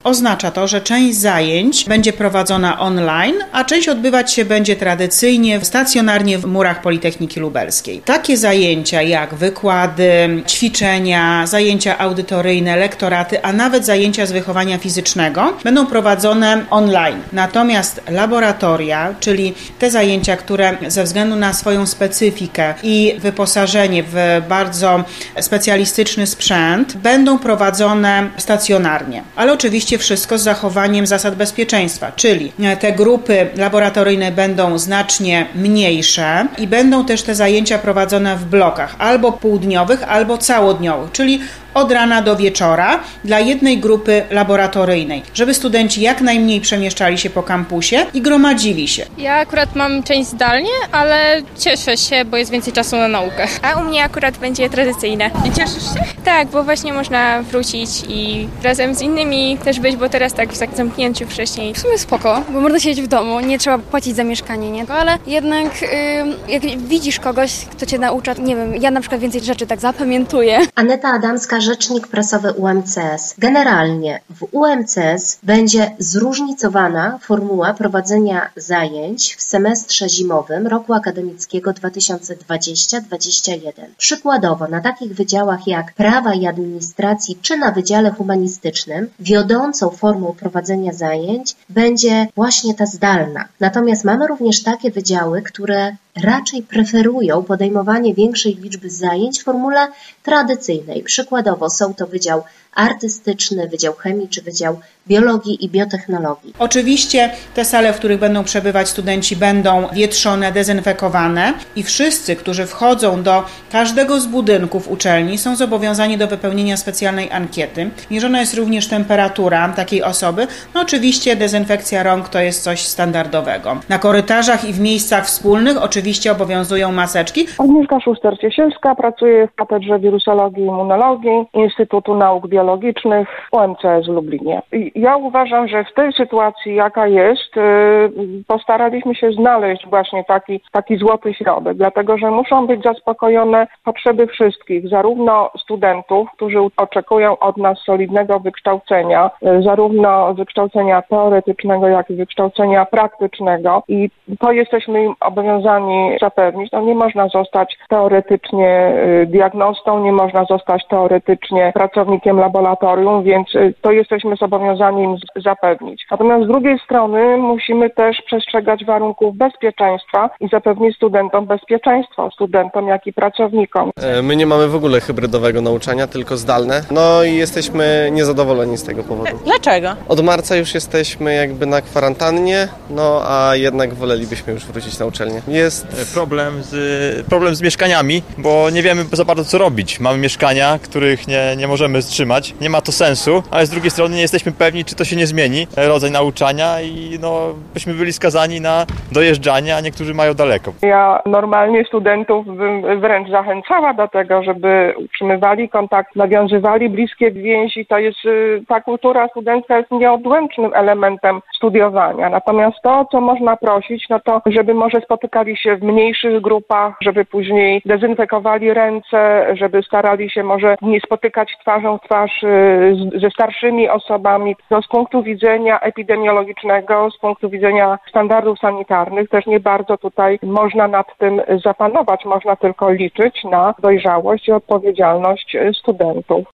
Oznacza to, że część zajęć będzie prowadzona online, a część odbywać się będzie tradycyjnie, stacjonarnie w murach Politechniki Lubelskiej. Takie zajęcia jak wykłady, ćwiczenia, zajęcia audytoryjne, lektoraty, a nawet zajęcia z wychowania fizycznego będą prowadzone online. Natomiast laboratoria, czyli te zajęcia, które ze względu na swoją specyfikę i wyposażenie w bardzo specjalistyczny sprzęt będą prowadzone stacjonarnie. Ale oczywiście wszystko z zachowaniem zasad bezpieczeństwa, czyli te grupy laboratoryjne będą znacznie mniejsze i będą też te zajęcia prowadzone w blokach albo półdniowych, albo całodniowych, czyli od rana do wieczora dla jednej grupy laboratoryjnej, żeby studenci jak najmniej przemieszczali się po kampusie i gromadzili się. Ja akurat mam część zdalnie, ale cieszę się, bo jest więcej czasu na naukę. A u mnie akurat będzie tradycyjne. I cieszysz się? Tak, bo właśnie można wrócić i razem z innymi też być, bo teraz tak w zamknięciu wcześniej. W sumie spoko, bo można siedzieć w domu, nie trzeba płacić za mieszkanie, nie? Ale jednak jak widzisz kogoś, kto cię naucza, nie wiem, ja na przykład więcej rzeczy tak zapamiętuję. Aneta Adamska, rzecznik prasowy UMCS. Generalnie w UMCS będzie zróżnicowana formuła prowadzenia zajęć w semestrze zimowym roku akademickiego 2020-2021. Przykładowo na takich wydziałach jak prawa i administracji czy na Wydziale Humanistycznym wiodącą formą prowadzenia zajęć będzie właśnie ta zdalna. Natomiast mamy również takie wydziały, które raczej preferują podejmowanie większej liczby zajęć w formule tradycyjnej. Przykładowo są to Wydział Artystyczny, Wydział Chemii czy Wydział Biologii i Biotechnologii. Oczywiście te sale, w których będą przebywać studenci, będą wietrzone, dezynfekowane i wszyscy, którzy wchodzą do każdego z budynków uczelni, są zobowiązani do wypełnienia specjalnej ankiety. Mierzona jest również temperatura takiej osoby. No oczywiście dezynfekcja rąk to jest coś standardowego. Na korytarzach i w miejscach wspólnych oczywiście obowiązują maseczki. Agnieszka Szuster-Ciesielska, pracuje w Katedrze Wirusologii i Immunologii Instytutu Nauk Biologicznych UMCS w Lublinie. Ja uważam, że w tej sytuacji, jaka jest, postaraliśmy się znaleźć właśnie taki złoty środek, dlatego że muszą być zaspokojone potrzeby wszystkich, zarówno studentów, którzy oczekują od nas solidnego wykształcenia, zarówno wykształcenia teoretycznego, jak i wykształcenia praktycznego i to jesteśmy im obowiązani zapewnić. No nie można zostać teoretycznie diagnostą, nie można zostać teoretycznie pracownikiem laboratorium, więc to jesteśmy zobowiązani im zapewnić. Natomiast z drugiej strony musimy też przestrzegać warunków bezpieczeństwa i zapewnić studentom bezpieczeństwo, studentom jak i pracownikom. My nie mamy w ogóle hybrydowego nauczania, tylko zdalne. No i jesteśmy niezadowoleni z tego powodu. Dlaczego? Od marca już jesteśmy jakby na kwarantannie, no a jednak wolelibyśmy już wrócić na uczelnię. Jest problem z mieszkaniami, bo nie wiemy za bardzo co robić. Mamy mieszkania, których nie możemy wstrzymać. Nie ma to sensu, ale z drugiej strony nie jesteśmy pewni, czy to się nie zmieni, rodzaj nauczania i byśmy byli skazani na dojeżdżanie, a niektórzy mają daleko. Ja normalnie studentów bym wręcz zachęcała do tego, żeby utrzymywali kontakt, nawiązywali bliskie więzi. To jest, ta kultura studencka jest nieodłącznym elementem studiowania. Natomiast to, co można prosić, no to żeby może spotykali się w mniejszych grupach, żeby później dezynfekowali ręce, żeby starali się może nie spotykać twarzą w twarz ze starszymi osobami. No, z punktu widzenia epidemiologicznego, z punktu widzenia standardów sanitarnych też nie bardzo tutaj można nad tym zapanować. Można tylko liczyć na dojrzałość i odpowiedzialność studentów.